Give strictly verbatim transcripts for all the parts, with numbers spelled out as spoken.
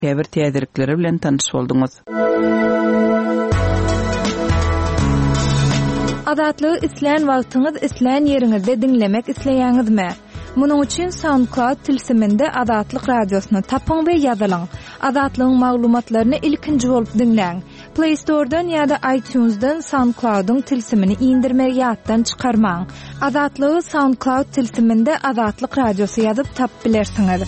käbir täzirikleri bilen tanış bolduňyz. Azatlygy isleýän wagtyňyz isleýän ýeriňizde dinlemek isleýäňizmi? Munuň üçin SoundCloud tilsiminde Azatlyk radiosyny tapyň we ýazylaň. Azatlygyň maglumatlaryny ilkinji bolup dinleň. Play Store'dan ýa-da iTunes'dan SoundCloud'un tilsimini indirmek ýatdan çykarmaň. Azatlygy SoundCloud tilsiminde Azatlyk radiosy ýazyp tap bilersiňiz.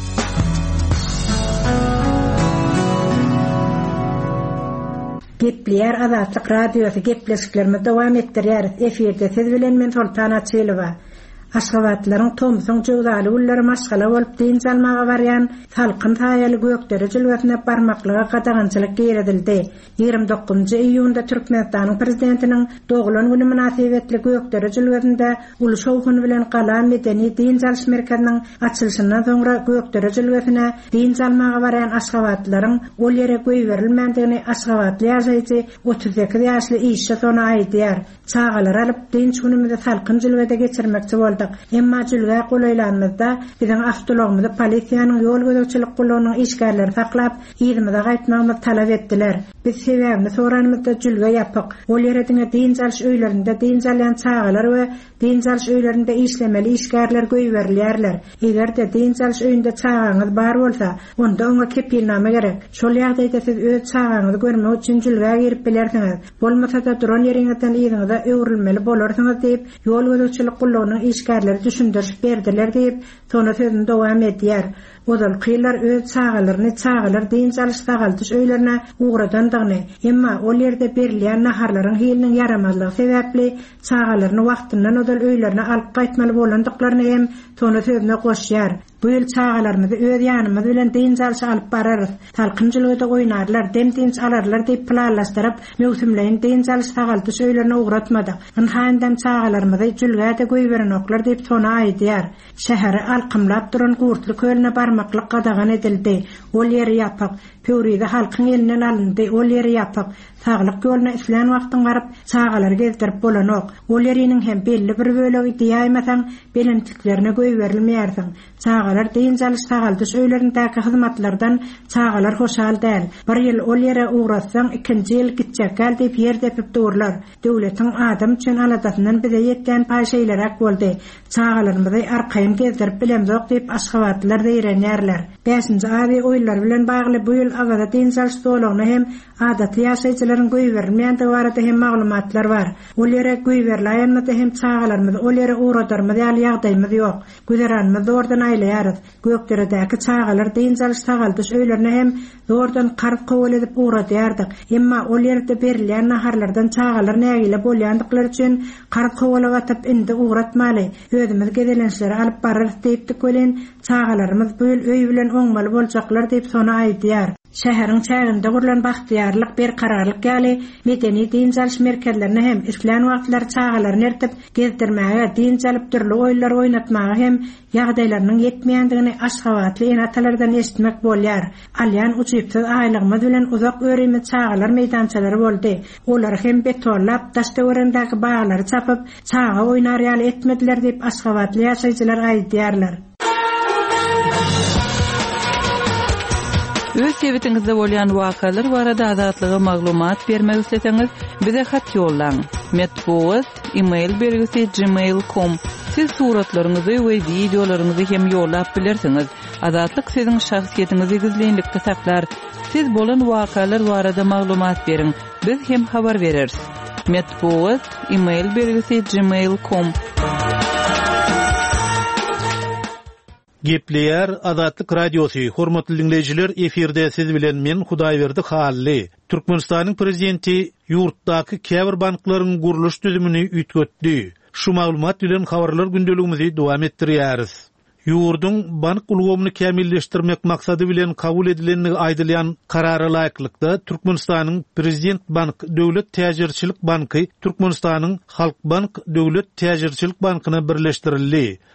Gepleýär Azatlyk radiosu gepleşiklerimiz dowam etdirýär. Eferde siz bilen men Sultan Açylowa. Aşgabatlaryň Tomsoň jogdaly ullary maşgala bolup diň salmaga barýan salkyn taýaly gökdere jilwetine barmaklyga gadagançylyk geredildi. ýygrimi dokuzunçy iýunda Türkmenistanyň prezidentiniň doglan güni münasibetli gökdere jilwetinde ulu şowhun bilen gala medeni diň salş merkeziniň açylşyndan soňra gökdere jilwetine diň salmaga barýan aşgabatlaryň ol ýere goýberilmändigini Aşgabatly ýaşaýjy otuz iki ýaşly işe sona aýdýar. Çağalar alyp diň günümizde salkyn jilwete geçirmekçi boldy. Emma jülge golaylanmazda biziň awtologymyzy polisiýanyň ýol gözegçilik gularynyň işgärleri saklap, ýerimize gaýtmagymyzy talap etdiler. Biz sebäbini soranymyzda jülge ýapyk. Ol ýerediňe diň salş öýlerinde diň salýan çağalar we diň salş öýlerinde işlemeli işgärler goýberilýärler. Egerde diň salş öýünde çağaňyz bar bolsa, onda oňa kepilname gerek. Şol ýagdaýda siz öz çağaňyzy görmek üçin jülge girip bilersiňiz. Bolmasa da duran ýeriňizden ýygyňyza öwrilmeli bolarsyňyz diýip ýol gözegçilik gularynyň işgärleri düşündirip berdiler diýip sonra sözüni dowam edýär. Odal kıylar öz çağalaryny çağalar diň salş sagaltyş öýlerine uğradandygyny, emma ol ýerde berilýän naharlaryň hiliniň yaramazlygy sebäpli çağalaryny wagtyndan odal öýlerine alyp gaýtmaly bolandyklaryny hem sonra sözüne goşýar. Bu ýyl çağalarymyzy öz ýanymyz bilen diň salşy alyp bararys. Talkynjylykda oýnarlar, dem diň alarlar diýip planlaşdyryp, möhümleýin diň salş sagaltyş öýlerine uğratmadyk. Ynhandam çağalarymyzy jülgäde goýberen oklar diýip sona aýdýar. Şäheri alkymlap duran gurtly kölne barmaklyk gadagan edildi. Ol ýeri ýapyk. Pöwride halkyň elinden alyndy. Ol ýeri ýapyk. Saglyk ýoluna islen wagtyn garyp çağalar gezdirip bolanok. Ol ýeriniň hem belli bir bölegi diýýärmäň belentiklerine goýberilmeýärsiň. Çağalar diň salş sagaltyş öýlerindäki hyzmatlardan çağalar hoşal däl. Bir ýyl ol ýere uğratsaň ikinji ýyl gitjekal diýip ýer depip durlar. Döwletiň adam üçin aladatyndan bize ýetgen paýşeýlerak boldy. Çağalarymyzy arkaýyn gezdirip bilemzok diýip Aşgabatlylar diýenýärler. beşinji ady oýlar bilen bagly bu ýyl agada diň salş dolagyny hem adatly ýaşaýjylaryň goýbermände barada hem maglumatlar bar. Ol ýere goýberläýänmede hem çağalarymyzy ol ýere uğradarmyzy ýaly ýagdaýymyz ýok. Güzeranmyz ordan aýlaýarys. Gökderedäki çağalar diň salş sagaltyş öýlerine hem ordan karp kowal edip uğradýardyk. Emma ol ýerde berilýän naharlardan çağalar nägile bolýandyklar üçin karp kowala gatyp indi uğratmaly. Özümiz gedelençleri alyp bararys diýipdik bilen çağalarymyz bu ýyl öý bilen oňmaly boljaklar diýip sona aýdýar. Şäheriň çäginde gurulan bahtiýarlyk bir kararlyk ýaly medeni diň salş merkezlerine hem islen wagtlar çağalaryny ertip gezdirmäge, diň salyp türli oýlar oýnatmaga hem ýagdaýlarynyň ýetmeýändigini Aşgabatly enatalardan eşitmek bolýar. Alýan uçypsyz aýlygymyz bilen uzak öýrimi çağalar meýdançalary boldy. Olar hem betonlap, daşdöwrendäki baglary çapyp, çaga oýnar ýaly etmediler diýip Aşgabatly ýaşaýjylar aýdýarlar. Öz sebetiňizde bolýan wakalar barada azatlyga maglumat bermek isleseňiz, bize hat ýollaň. Metbuat email bergisi gmail dot com. Siz suratlaryňyzy we videolaryňyzy hem ýollap bilersiňiz. Azatlyk siziň şahsiýetiniňizi gizlenlikde saklar. Siz bolan wakalar barada maglumat beriň. Biz hem habar bereriz. Metbuat email bergisi gmail dot com. Gepleýär Azatlyk radiosu. Hormatly dinleýijiler, eferde siz bilen men Hudaýberdi Hally. Türkmenistanyň prezidenti ýurtdaky käbir banklaryň guruluş düzümini ütgetdi. Şu maglumat bilen habarlar gündeligimizi dowam etdirýäris. Ýurdun bank ulgamyny kämilleşdirmek maksady bilen kabul edilenligi aýdylýan karara laýyklykda Türkmenistanyň Prezident Bank Döwlet Täjirçilik Banky Türkmenistanyň Halk Bank Döwlet Täjirçilik Bankyna birleşdirildi.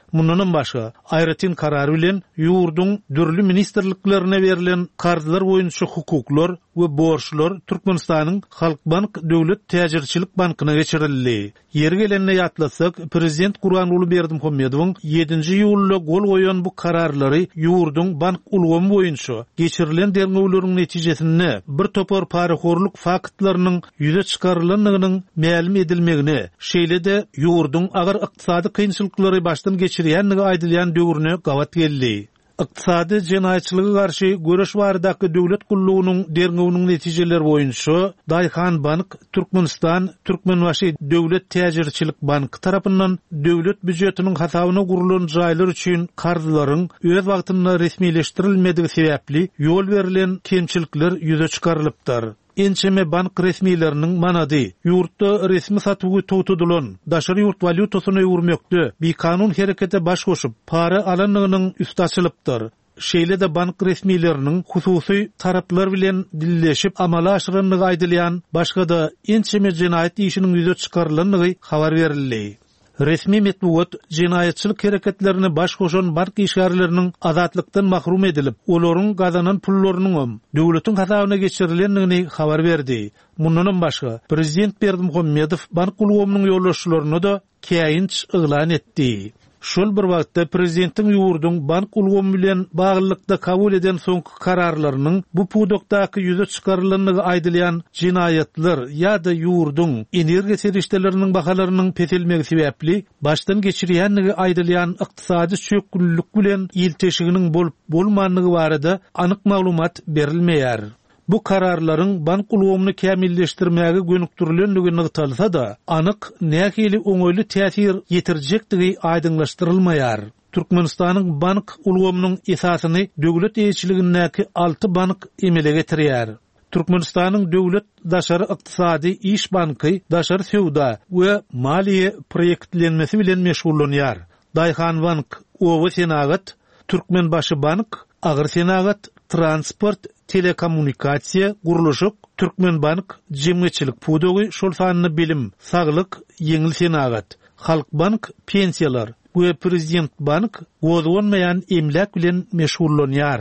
Mundan başga aýratyn karar bilen ýurdun dürli ministerliklerine berilen kardylar boýunça hukuklar we borçlar Türkmenistanyň Halk Bank Döwlet Täjirçilik Bankyna geçirildi. Ýeri gelenine ýatlasak, Prezident Gurbanuly Berdimuhammedowyň ýedinji ýulda gol goýan bu kararlary ýurdun bank ulgamy boýunça geçirilen derňewleriň netijesinde bir topar paraxorluk faktlarynyň ýüze çykarylanlygynyň ma'lum edilmegine, şeýle-de ýurdun agar ykdysady kynçylyklary başdan geçirýänligi aýdylýan döwrüne gawat geldi. Iqtisadi jenaýatçylyga garşy göreş baradaky döwlet gullugynyň derňewiniň netijeleri boýunça Daýhan Bank, Türkmenistan, Türkmenbaşy Döwlet Täjirçilik Banky tarapyndan döwlet büdjetiniň hasabyna gurulan jaýlar üçin kardylaryň öz wagtynda resmileşdirilmedigi sebäpli ýol berilen kemçilikler ýüze çykarylypdyr. Ençeme bank resmilerinin manady, yurtda resmi satygy totudulan, daşary yurt valyutasyny öwürmekde, bir kanun herekete baş goşup, para alanlygynyň üstü açylypdyr. Şeýle-de bank resmilerinin hususy taraplar bilen dilleşip amala aşyranlygy aýdylýan, başga da ençeme jenaýat işiniň ýüze çykarylanlygy habar berildi. Resmi metbuat jenaýatçylyk hereketlerini baş goşan bank işgärleriniň azatlykdan mahrum edilip, olaryň gazanan pullarynyň döwletiň hasabyna geçirilendigini habar berdi. Mundan başga Prezident Berdimuhammedow bank ulgamynyň ýoldaşlaryna da käýinç yglan etdi. Şol bir wagtda prezidentiň ýurdun bank ulgamy bilen baglykda kabul eden soňky kararlarynyň bu pudokdaky ýüze çykarylanlygy aýdylýan jinaýatlar ýa-da ýurdun energiýa serişdeleriniň bahalarynyň petilmegi sebäpli başdan geçirýänligi aýdylýan ykdysady çökünlük bilen ýylteşiginiň bolup bolmanlygy barada anyk maglumat berilmeýär. Bu kararlaryň bank ulgamyny kämilleşdirmäge gönükdirilenligi nygtalsa da, anyk nähili oňoýly täsir ýetirjekdigi aýdyňlaşdyrylmaýar. Türkmenistanyň bank ulgamynyň esasyny döwlet eýçiligindäki alty bank emele getirýär. Türkmenistanyň döwlet daşary ykdysady iş banky, daşary sowda we maliýe proýektlenmesi bilen meşgullanýar. Daýhan Bank, Owa Senagat, Türkmenbaşy Bank, Agyr Senagat, Transport, telekommunikasiya, guruluşuk, Türkmenbank, jemgyçilik pudogy, şol sanyny bilim, saglyk, ýeňil senagat, Halk Bank, pensiyalar we Prezident Bank gozgonmaýan emlak bilen meşgullanýar.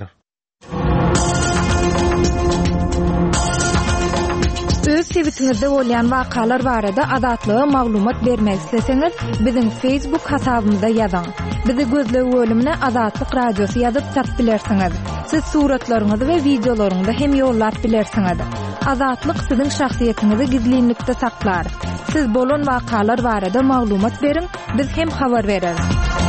Öz sebitiňizde bolýan wakalar barada adatlyga maglumat bermek isteseňiz, biziň Facebook hasabymyza ýazyň. Bizi gözlep bölümine Azatlyk Radiosu ýazyp tap bilersiňiz. Siz suratlaryňyzy we videolaryňyzy hem ýollap bilersiňiz. Azatlyk siziň şahsiýetiniňizi gizlinlikde saklar. Siz bolan wakalar barada maglumat beriň, biz hem habar bereriz.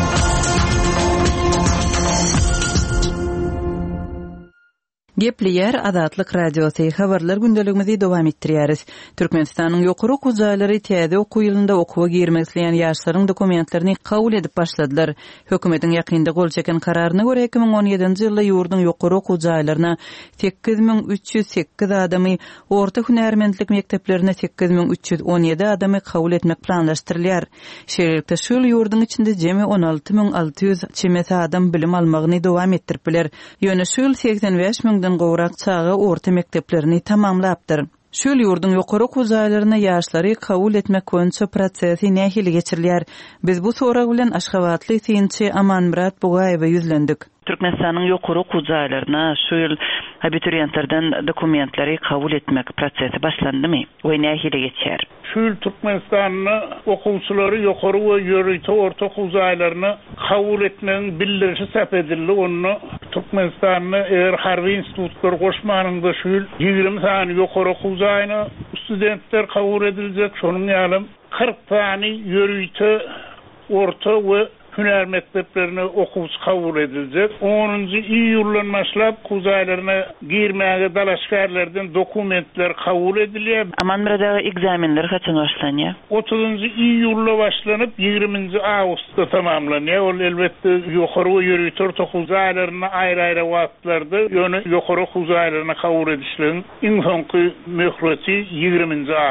Gepliyer Azatlyk Radiosu habarlar gündeligimizi dowam etdirýäris. Türkmenistanyň ýokary okuwçylary täze okuw ýylynda okuwa girmek isleýän ýaşlaryň dokumentlerini kabul edip başladylar. Hökümetiň ýakynda gol çeken kararyna görä iki ming on ýedinji ýylda ýurdun ýokary okuwçylaryna sekiz ming üç ýüz sekiz adamy, orta hünärmendlik mekdeplerine sekiz ming üç ýüz on ýedi adamy kabul etmek planlaşdyrylýar. Şeýlelikde şol ýurdun içinde jemi on alty ming alty ýüz çemesi adam bilim almagyny dowam etdiripler. Ýöne şol seksen beş ming gowrak çağı orta mekteplerini tamamlapdyr. Şol ýurdun ýokary okuwçylaryna ýaşlary kabul etmek boýunça prosesi nähili geçirilýär. Biz bu sorak bilen Aşgabatly synçy Amanmurat Bugaýewa ýüzlendik. Türkmenistanyň ýokary okuwçylaryna şol abiturientlerden dokumentleri kabul etmek prosesi başlandymy? We nähili geçýär? Şol Türkmenistanyň okuwçylary ýokary we ýörüýte orta okuwçylaryny kabul etmegiň bildirişi sap edildi. Onu Türkmenistanyň eger harby institutlar goşmanynda şol ýygrimi sany ýokary okuwçylaryny studentler kabul ediljek. Şonuň ýalym kırk sany ýörüýte orta we hünär mekteplerine okuwçy kabul ediljek. onunji iýuldan başlap okuwçylaryna girmäge dalaşgarlardan dokumentler kabul edilýär. Amanmurada egzaminler haçan başlanýar? otuzunji iýulda başlanyp ýygrimiňji awgustda tamamlanýar. Ol elbetde ýokary we ýörüýte okuwçylaryna aýry-aýry wagtlarda ýöne ýokary okuwçylaryna kabul edişlegiň iň soňky möhreti ýygrimiňji awgust.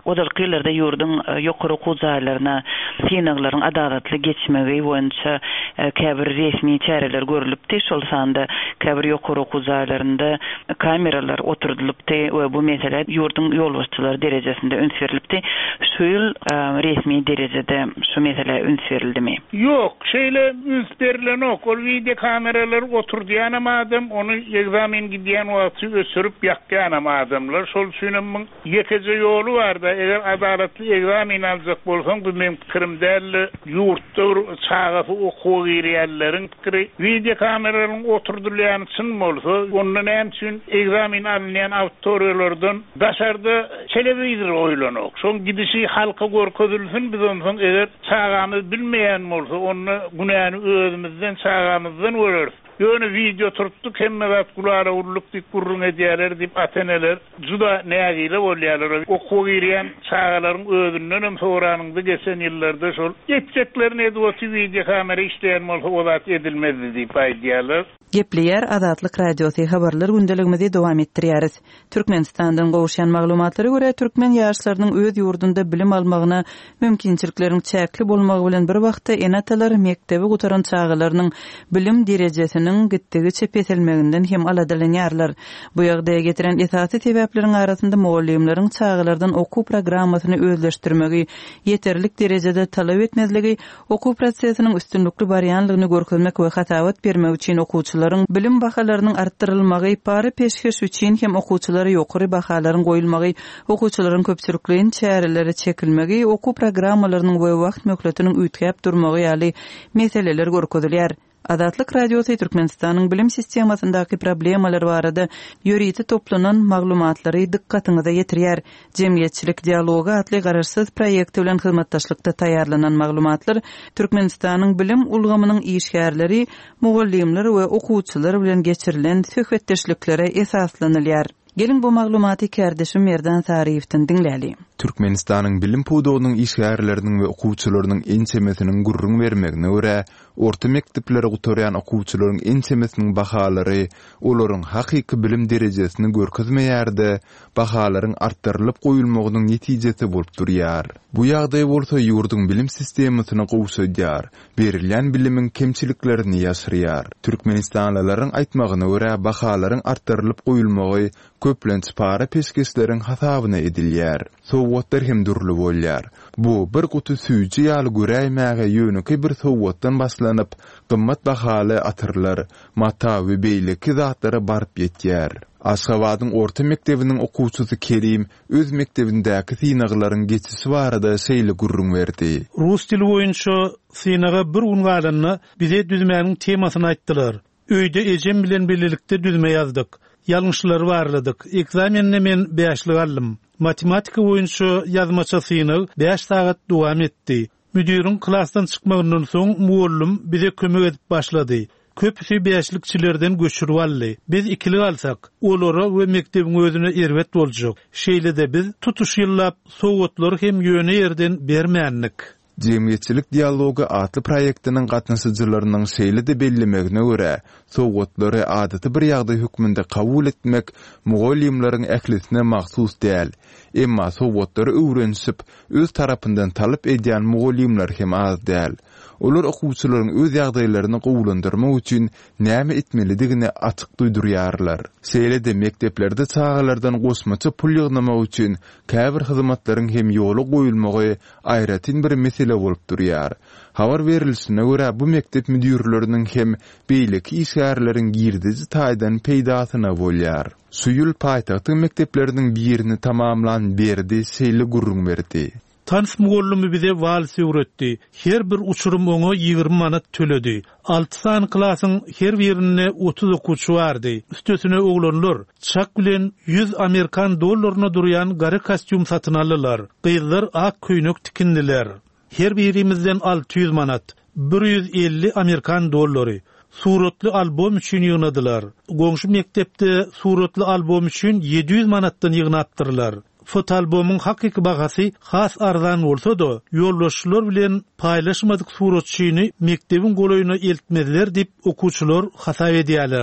O dalkyllarda yurdun ýokary okuwçylaryna synaglaryň adalatly geçmegi boýunça käbir resmi çäreler görülipdi. Şol sanda käbir ýokary okuwçylarynda kameralar oturdulypdy we bu mesele yurdun ýol başçylary derejesinde öns berilipdi. Şu ýyl resmi derejede şu mesele öns berildimi? Ýok, şeýle öns berilen ok. Ol video kameralar oturýan adam, onu egzamin gidýän wagty ösürüp ýakýan adamlar. Şol üçin ýekeje ýolu bar da, eger adalatly egzamin aljak bolsaň, bu men pikirim däl, ýurtda çağafy okuw girýärleriň pikiri video kameralaryn oturdylýan üçin bolsa, ondan hem üçin egzamin alynýan auditoriýalardan daşarda telewizor oýlanok. Şoň gidişi halka görkezilsin, biz ondan eger çağamyz bilmeýän bolsa, onu günäni özümizden çağamyzdan görürüz. Ýöne video turupdyk, hemme wagt gulara urlukdyk, gurrun edýärler diýip ateneler juda nägile bolýarlar. Okuw girýän çağalaryň özünden hem soranyňdy geçen ýyllarda şol etjeklerini edip video kamera işleýän bolsa olat edilmezdi diýip aýdýarlar. Gepleýär Azatlyk radiosy habarlar gündeligimizi dowam etdirýäris. Türkmenistandan gowşan maglumatlary görä türkmen ýaşlarynyň öz ýurdunda bilim almagyna mümkinçilikleriň çäkli bolmagy bilen bir wagtda enatalar mektebi gutaran çağalarynyň bilim derejesiniň gitdigi çepetilmeginden hem aladylanýarlar. Bu ýagdaýa getiren esasy sebepleriň arasynda muallimleriň çağalardan okuw programmasyny özleşdirmegi, ýeterlik derejede talap etmezligi, okuw prosesiniň üstünlükli barýanlygyny görkezmek we hatawat bermek üçin okuwçy bilim bahalarynyň artdyrylmagy, pary peşkeş üçin hem okuwçylara ýokary bahalaryň goýulmagy, okuwçylaryň köpçülikliğin çäreleri çekilmegi, okuw programmalarynyň we wagt möhletiniň üýtgäp durmagy ýaly meseleler görkezilýär. Azatlyk radiosy Türkmenistanyň bilim sistemasyndaky problemalar barada ýöriti toplanan maglumatlary dikkatyňyza ýetirýär. Jemgyýetçilik dialogy atly garaşsyz proýekti bilen hyzmatdaşlykda taýýarlanan maglumatlar Türkmenistanyň bilim ulgamynyň işgärleri, mugallimler we okuwçylar bilen geçirilen söhbetdeşliklere esaslanylýar. Gelin bu maglumaty kärdeşim Merdan Sariýewden dinläli. Türkmenistanyň bilim pudowynyň işgärleriniň we okuwçylarynyň ençemesiniň gurrun bermegine görä, orta mekteplere gutarýan okuwçylaryň ençemesiniň bahalary olaryň hakyky bilim derejesini görkezmeýärde, bahalaryň artdyrylyp goýulmagynyň netijesi bolup durýar. Bu ýagdaý bolsa ýurdun bilim sistemasyny gowşadýar, berilen bilimiň kemçiliklerini ýaşyrýar. Türkmenistanlylaryň aýtmagyna görä, bahalaryň artdyrylyp goýulmagy köplenç para peşkeşleriň hasabyna edilýär. Sowatlar hem durly bolýar. Bu bir gutu süýji ýaly göräýmäge ýönüki bir sowatdan başlanyp, gymmat bahaly atyrlar, mata we beýleki zatlary baryp ýetýär. Aşgabatyň orta mektebiniň okuwçysy Kerim öz mektebindäki synaglaryň geçişi barada şeýle gurrun berdi. Rus dili boýunça synaga bir ungalaryny bize düzmäniň temasyny aýtdylar. Öýde ejem bilen birlikde düzme ýazdyk. Ýalňyşlary barladyk. Ekzamenni men beşlik aldym. Matematika boýunça ýazmaça synag beş saat dowam etdi. Müdiriň klasdan çykmagyndan soň muallim bize kömek edip başlady. Köpüsi beşlikçilerden göçürüp aldy. Biz ikili alsak, olara we mektebiň özüne erwet boljak. Şeýle-de biz tutuş ýyllap sowgatlary hem ýöne ýerden bermänlik. Jemgyýetçilik dialogy atly proýektiniň gatnaşyjylarynyň şeýle-de bellemegine görä, sowgatlary adaty bir ýagdaý hükmünde kabul etmek mugallimlaryň ählisine mahsus däl. Emma sowgatlary öwrenşip öz tarapyndan talap edýän mugallimler hem az däl. Olar okuwçylaryň öz ýagdaýlaryny gowulandyrmak üçin näme etmelidigini açyk duýdurýarlar. Şeýle-de mekteplerde çağalardan gosmaça pul ýygnamak üçin käbir hyzmatlaryň hem ýoly goýulmagy aýratyn bir mesele bolup durýar. Habar berilişine görä bu mektep müdirleriniň hem beýleki işgärleriň girdizi taýdan peýdasyna bolýar. Suýul paýtagtyň mektepleriniň birini tamamlan berdi, şeýle gurrun berdi. Tans mugallymy bize walsy öwretdi. Her bir uçurum oňa ýygrima manat töledi. alty san klasyň her birine otuz okuwçy bardy. Üstesine oglanlar çak bilen yüz Amerikan dollaryna durýan gary kostyum satyn aldylar. Gyzlar ak köýnek tikindiler. Her birimizden alty yüz manat, bir yüz elli Amerikan dollary. Suratly albom üçin ýygnadylar. Goňşy mektepde suratly albom üçin yedi yüz manatdan ýygnapdyrlar. Fotoalbomun hakyky bahasy has arzan bolsa-da, ýoldaşlar bilen paýlaşmadyk suratçyny mektebin goloýuna eltmediler dip okuwçylar hasap edýärler.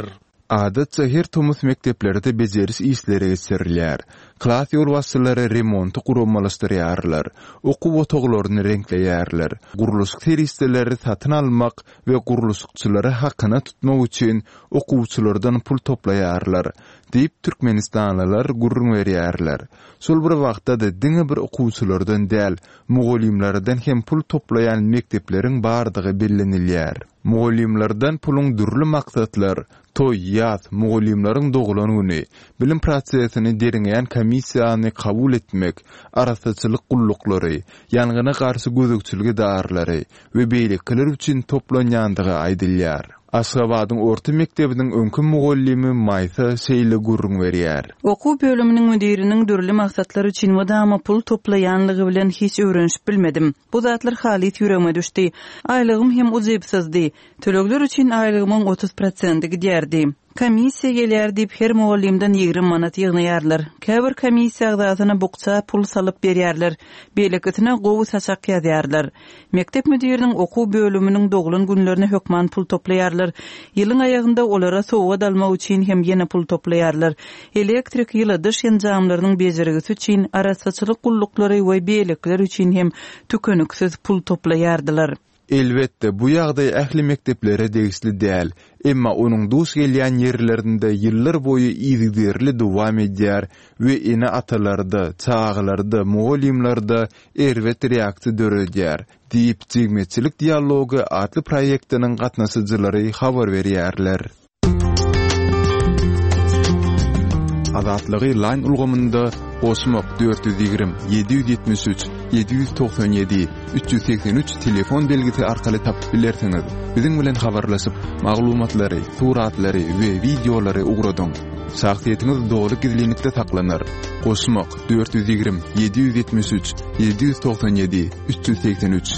Adatça her tomus mekteplerde bejeris isleri geçirilýär. Klas ýol wassylary remonty gurulmalaşdyrýarlar. Okuw otoglaryny renkleýärler. Guruluş teristleri satyn almak we guruluşçylary hakyna tutmak üçin okuwçylardan pul toplaýarlar. Diýip Türkmenistanlylar gurrun berýärler. Şol bir wagtda da diňe bir okuwçylardan däl, mugallimlerden hem pul toplayan mektepleriň bardygy bellenilýär. Mugallimlerden pulun dürli maksatlar, toy, ýaz, mugallimleriň dogulan güni, bilim prosesini deriňeýän komissiýany kabul etmek, arasaçylyk gulluklary, ýangyna garşy gözükçüligi darlary we beýlikler üçin toplanýandygy aýdylýar. Aşgabatyň orta mektebiniň öňkü mugallimi Maysa şeýle gurrun berýär. Okuw bölüminiň müdiriniň dürli maksatlar üçin wada pul toplaýanlygy bilen hiç öwrenşip bilmedim. Bu zatlar halit ýüregime düşdi. Aýlygym hem uzepsizdi. Tölegler üçin aýlygymyň otuz prosenti gidýärdi. Komissiya gelýär diýip her mugallimden ýigrim manat ýygnaýarlar. Käbir komissiya agdatyna bukça pul salyp berýärler. Beýlekitine gowy saçak ýazýarlar. Mektep müdiriniň okuw bölüminiň doglan günlerine hökman pul toplaýarlar. Ýylyň aýagynda olara sowa dalmak üçin hem ýene pul toplaýarlar. Elektrik ýyly dyş ýanjamlarynyň bejerigisi üçin, arasaçylyk gulluklary we beýlekler üçin hem tükönüksiz pul toplaýardylar. Elbette bu ýagdaý ähli mekteplere degisli däl, emma onuň dus gelýän ýerlerinde ýyllar boýu ýygyderli dowam edýär we ene atalarda, çağlarda, mugallimlarda erwet reaksiýa döredýär. Diýip jigmetçilik dialogy adly proýektiniň gatnaşyjylary habar berýärler. Azatlygy line ulgamynda Osmok dört yüz yirmi yedi yüz yetmiş üç yedi yüz doksan yedi üç yüz seksen üç telefon belgisi arkaly tapyp bilersiňiz. Biziň bilen habarlaşyp maglumatlary, suratlary we videolary ugradyň. Şahsiýetiniz dogry gizlilikde saklanar. Osmok dört yüz yirmi yedi yüz yetmiş üç yedi yüz doksan yedi üç yüz seksen üç.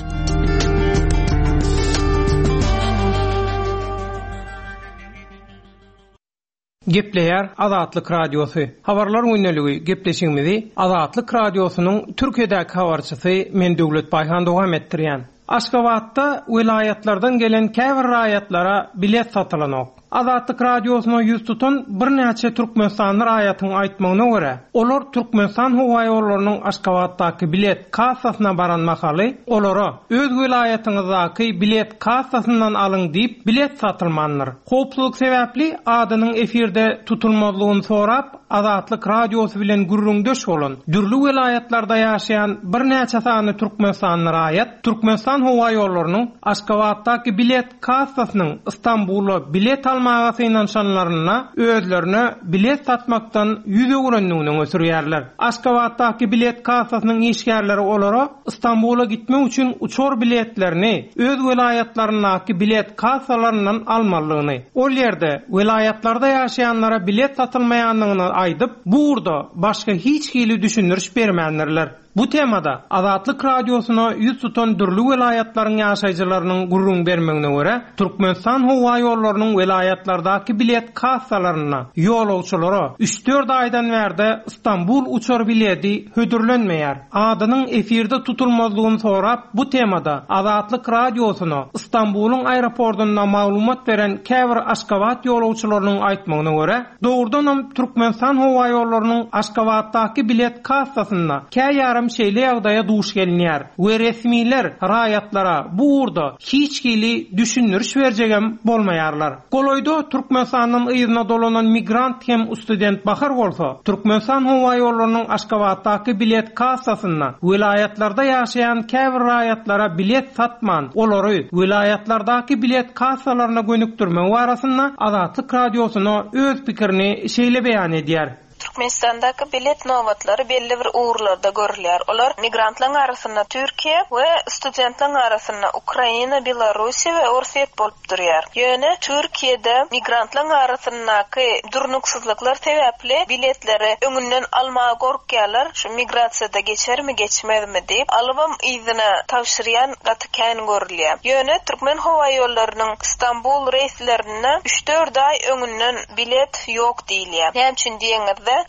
Gepleýär Azatlyk Radiosu. Habarlar öňeligi gepleşigimizi Azatlyk Radiosunyň Türkiýedäki habarçysy men Döwlet Baýhan dowam etdirýän. Aşgabatda vilayatlardan gelen käbir raýatlara bilet satylanok. Azatlyk Radiosyna ýüz tutan bir näçe Türkmenistan raýatyny aýtmagyna görä, olar Türkmenistan howa ýollarynyň Aşgabatdaky bilet kassasyna baran mahaly olara öz vilayatyňyzdaky bilet kassasyndan alyň diýip bilet satylmanlar. Hopsuzlyk sebäpli adynyň efirde tutulmazlygyny sorap Azatlyk Radiosu bilen gurrundaş bolan dürli vilayatlarda ýaşaýan bir näçe sany Türkmenistan raýat Türkmenistan howa ýollarynyň Aşgabatdaky bilet kassasynyň Istanbul'a bilet almağa synanşanlaryna özlerine bilet satmaktan ýüze öwrendigini ösürýärler. Aşgabatdaky bilet kassasynyň işgärleri olara Istanbul'a gitmek üçin uçor biletlerini öz vilayatlarynaky bilet kassalaryndan almalygyny, ol ýerde vilayatlarda ýaşaýanlara bilet satylmaýanlygyny aýdyp, burada başga hiç hili düşündürüş bermändirler. Bu temada Azatlyk Radiosuna ýüz tutan dürli vilayatlaryň ýaşaýjylarynyň gurrun bermegine görä, Türkmenistan howa ýollarynyň vilayatlardaky bilet kassalaryna ýolawçylara üç dört aýdan bäri Istanbul uçar bileti hödürlenmeýär. Adynyň efirde tutulmazlygyny sorap, bu temada Azatlyk Radiosuna Istanbul'un aeroportundan maglumat beren käbir Aşgabat ýolawçylarynyň aýtmagyna görä, dogrudan Türkmenistan howa ýollarynyň Aşgabatdaky bilet kassasyna käýär şeýle ýagdaýa duş gelinýär. We resmiler raýatlara bu urda hiç hili düşündürüş berjegem bolmaýarlar. Goloýda Türkmenistanyň ýyzyna dolanan migrant hem student bahar bolsa, Türkmenistan howa ýollarynyň Aşgabatdaky bilet kassasyna vilayatlarda ýaşaýan käbir raýatlara bilet satman, olary vilayatlardaky bilet kassalaryna gönükdirmek barasynda Azatlyk Radiosyna öz pikirini şeýle beýan edýär. Türkmenistan'daki bilet nowbatlary belli bir uğurlarda görülýär. Olar migrantlaryň arasynda Türkiýe we studentlaryň arasynda Ukraina, Belarusiýa we Orset bolup durýar. Ýöne Türkiýede migrantlaryň arasyndaky durnuksuzlyklar sebäpli biletleri öňünden almagy gorkýarlar. Şu migrasiýada geçermi, geçmezmi diýip alybam izyna tapşyrýan gatykän görülýär. Ýöne Türkmen howa ýollarynyň Istanbul reýslerine üç dört ay öňünden bilet ýok diýilýär. Näme üçin diýeňizde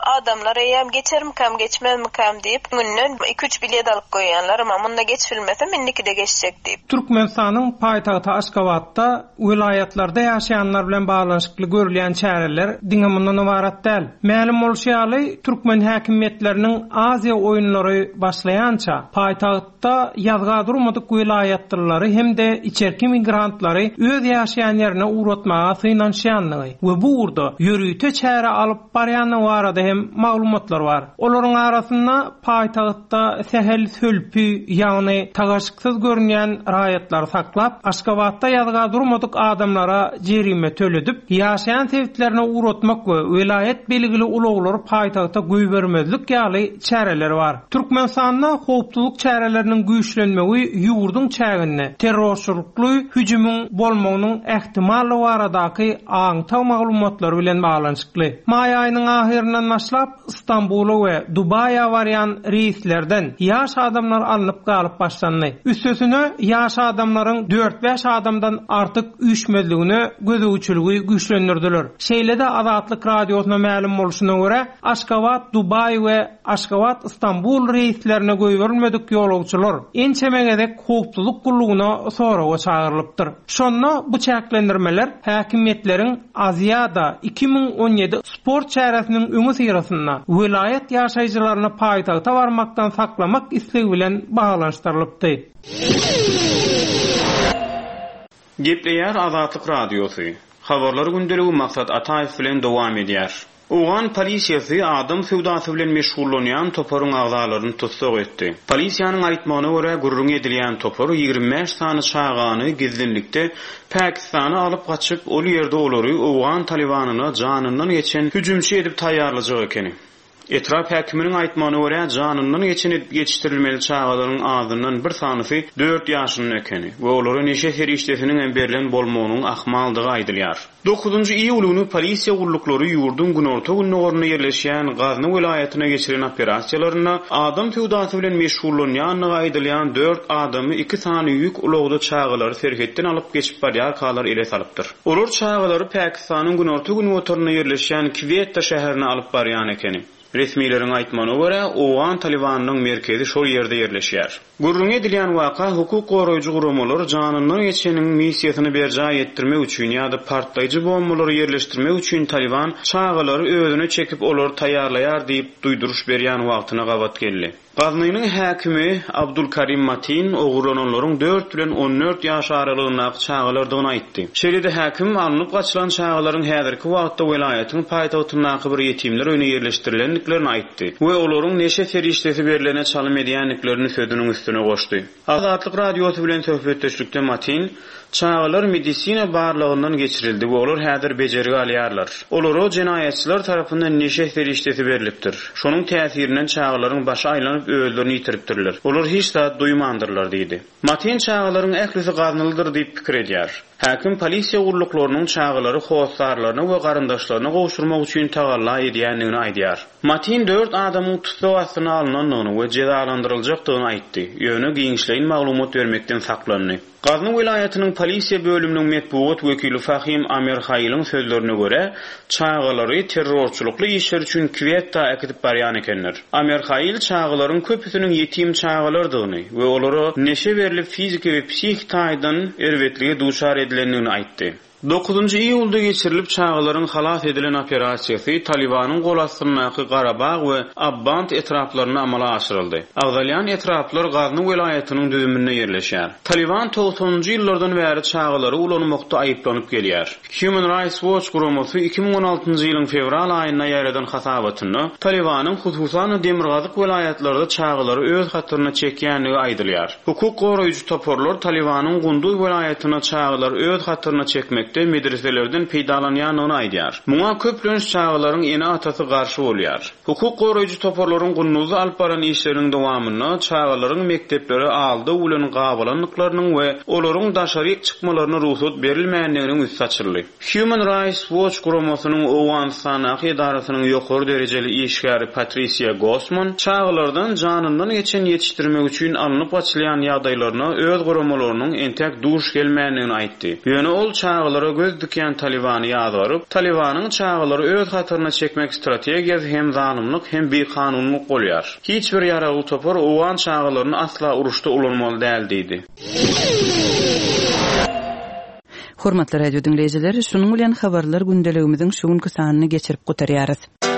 adamlar eýem geçerim kam geçmem kam diýip günden iki üç bilet alyp goýanlar, ama munda geçilmese menniki de geçecek diýip. Türkmenistanyň paýtagty Aşgabatda vilayatlarda ýaşaýanlar bilen baglanşykly görülen çäreler diňe mundan ibarat däl. Mälim bolşýaly türkmen häkimetleriniň Aziýa oýunlary başlaýança paýtagtda ýazga durmadyk vilayatdyrlary hemde içerki migrantlary öz ýaşaýan ýerine uğratmaga synaşýanlygy we bu urda ýörüýte çäre alyp barýany barada hem maglumatlar bar. Olaryň arasynda paýtagtda sehel sölpü ýagny tagaşyksyz görünýän raýatlar saklap, Aşgabatda ýazga durmadyk adamlara jerime töledip, ýaşaýan sebitlerine uğratmak we vilayet belgili ulaglar paýtagtda göý bermezlik ýaly çäreler bar. Türkmenistanda howpsuzlyk çäreleriniň güýçlenmegi ýurdun çägini, terrorçylykly hüjümüň bolmagynyň ähtimali baradaky aňtaw maglumatlar bilen baglanşykly. Maý aýynyň ahyrynan başlap Istanbuly we Dubai barýan reislerden ýaş adamlar alınıp galyp başlandy. Üstesine ýaş adamlaryň dört beş adamdan artyk üýşmezligini gözegçiligi güýçlendirdiler. Şeýlede Azatlyk radiosyna ma'lum bolşuna görä, Aşgabat, Dubai we Aşgabat, Istanbul reislerine göýberilmedik ýolagçylar ençemegedek howpsuzlyk gullugyna soraga çağırlypdyr. Şonda bu çäklendirmeler häkimetleriň Aziýada iki ming on ýedi sport çäresiniň öňü syrasynda vilayet ýaşaýjylaryny paýtagta barmakdan saklamak islegi bilen baglanşdyrylypdy. Gepleýär Azatlyk radiosy. Habarlar gündeligi maksat Ataýew bilen dowam edýär. Ugan polisiýasy adam sewdasy bilen meşgullanýan toparyň agzalaryny tutsak etdi. Polisiýanyň aýtmagyna görä gurrun edilýän topar ýygrimi beş sany çağany gizlinlikde Pakistana alyp gaçyp ol ýerde olary Ugan talibanyna janyndan geçen hüjümçi edip taýýarlajak ekeni. Etraf häkiminiň aýtmagyna görä janyndan geçen edip geçişdirilmeli çağalaryň azyndan bir sanysy dört ýaşynyň ekeni we olary neşe ferişdesiniň berilen bolmagynyň ahmaldygy aýdylýar. dokuzunçy iýulyny polisiýa gullukları ýurdun günorta gününe ýerleşýän Gazny vilayatyna geçiren operasiýalaryna adam sewdasy bilen meşgullanýanlygy aýdylýan dört adamy iki sany ýük ulagda çağalary serhetden alyp geçip barýar kalar ile salypdyr. Olar çağalary Pakistanyň günorta günü oturna ýerleşýän Quetta şäherine alyp barýan ekeni. Resmiýleriň aýtmagyna görä, Ugan talibanynyň merkezi şol ýerde ýerleşýär. Gurrun edilýän waka hukuk goraýjy guramalar janyndan geçeniň missiýasyny berja ýetdirmek üçin ýa-da partlaýjy bombalary ýerleşdirmek üçin taliban çağalary özüne çekip olar taýýarlaýar diýip duýduruş berýän wagtyna gabat geldi. Gaznyň häkimi Abdulkarim Matin ogurananlaryň dört bilen on dört ýaş aralygyndaky çağalardygyny aýtdy. Şeýlede häkim alınıp gaçylan çağalaryň häzirki wagtda welaýatyň paýtagtyndaky bir ýetimler öýüne ýerleşdirilendiklerini aýtdy we olaryň neşe ferişdesi berilene çalym edýänliklerini sözüniň üstüne goşdy. Azatlyk radiosy bilen söhbetdeşlikde Matin çağalar medisina barlygyndan geçirildi we olar häzir bejerigi alýarlar. Olary jenaýetçiler tarapyndan neşe ferişdesi berilipdir. Şonuň täsirinden çağalaryň başy aýlanyp özlerini ýitiripdirler. Olar hiç da duýmandyrlar diýdi. Matin çağalaryň ählisi gaznylydyr diýip pikir edýär. Häkim polisiýa guruluklarynyň çağalary howsarlaryny we garandaşlaryny gowşurmak üçin tagalla edýänligini aýdýar. Matin dört adamyň tutsak astyna alynanyny we cezalandyryljakdygyny aýtdy. Ýöne giňişleýin maglumat bermekden saklandy. Gazny vilayatynyň polisiýa bölüminiň metbuat wekili Fahim Amir Haýylyň sözlerine görä, çağalary terrorçylykly işler üçin Quetta ekitip barýan ekenler. Amir Haýyl çağalaryň köpüsiniň ýetim çağalardygyny we olary neşe berilip fiziki we psihik taýdan erwetlige duçar edilenligini aýtdy. dokuzunçy iýulda geçirilip çağalaryň halas edilen operasiýasy Talibanyň gol astyndaky Garabag we Abbant etraplaryna amala aşyryldy. Agzalyan etraplar Gazny vilayatynyň düzüminde ýerleşýär. Taliban togsonunçy ýyllardan bäri çağalary ulanmakda aýyplanyp gelýär. Human Rights Watch guramasy iki ming on altyncy ýylyň fevral aýyna ýaradan hasabatyny Talibanyň hususan Demirgazyk vilayatlarynda çağalary öz hatyryna çekýänligi aýdylýar. Hukuk goraýjy toporlar Talibanyň Gunduz vilayatyna çağalary öz hatyryna çekmek medreselerden peýdalanýanyny aýdýar. Muňa köplönç çağalaryň ene atasy garşy bolýar. Hukuk goraýjy toporlaryň Gunduzy alyp baran işleriň dowamyny çağalaryň mekdepleri aldy ulan gabalanlyklarynyň we olaryň daşary çykmalaryna ruhsat berilmänliginiň üstü açyldy. Human Rights Watch guramasynyň Owganastyna idarasynyň ýokary derejeli işgäri Patricia Gosman çağalardan janyndan geçen ýetişdirmek üçin alınıp açylýan ýagdaýlaryna öz guramalarynyň entek duş gelmänligini aýtdy. Ýöne ol çağalar çağalara göz dikýän Talibany ýazyp, Talibanyň çağalary öz hatyryna çekmek strategiýasy hem zanymlyk hem bir kanunluk bolýar. Hiç bir ýaragy topar owan çağalaryny asla uruşda ulanmaly däl diýdi. Hormatly radio dinleýijiler, şunuň bilen habarlar gündeligimiziň şu günkü sanyny geçirip gotarýarys.